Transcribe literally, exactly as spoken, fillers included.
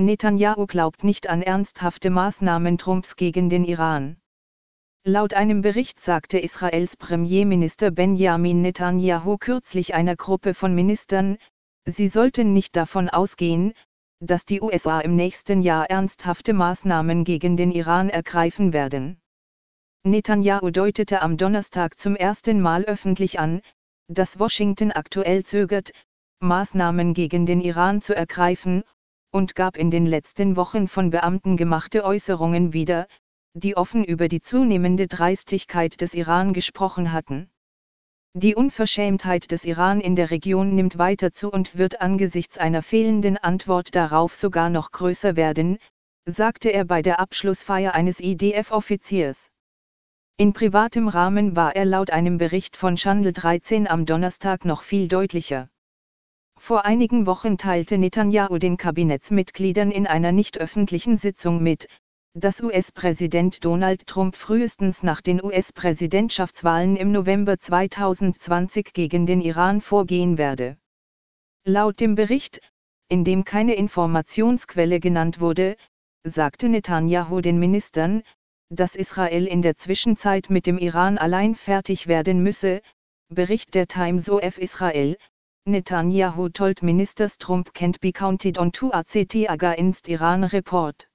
Netanjahu glaubt nicht an ernsthafte Maßnahmen Trumps gegen den Iran. Laut einem Bericht sagte Israels Premierminister Benjamin Netanjahu kürzlich einer Gruppe von Ministern, sie sollten nicht davon ausgehen, dass die U S A im nächsten Jahr ernsthafte Maßnahmen gegen den Iran ergreifen werden. Netanjahu deutete am Donnerstag zum ersten Mal öffentlich an, dass Washington aktuell zögert, Maßnahmen gegen den Iran zu ergreifen, und gab in den letzten Wochen von Beamten gemachte Äußerungen wieder, die offen über die zunehmende Dreistigkeit des Iran gesprochen hatten. Die Unverschämtheit des Iran in der Region nimmt weiter zu und wird angesichts einer fehlenden Antwort darauf sogar noch größer werden, sagte er bei der Abschlussfeier eines I D F-Offiziers. In privatem Rahmen war er laut einem Bericht von Channel dreizehn am Donnerstag noch viel deutlicher. Vor einigen Wochen teilte Netanjahu den Kabinettsmitgliedern in einer nicht öffentlichen Sitzung mit, dass U S-Präsident Donald Trump frühestens nach den U S-Präsidentschaftswahlen im November zweitausendzwanzig gegen den Iran vorgehen werde. Laut dem Bericht, in dem keine Informationsquelle genannt wurde, sagte Netanjahu den Ministern, dass Israel in der Zwischenzeit mit dem Iran allein fertig werden müsse, Bericht der Times of Israel. Netanyahu told ministers Trump can't be counted on to act against Iran report.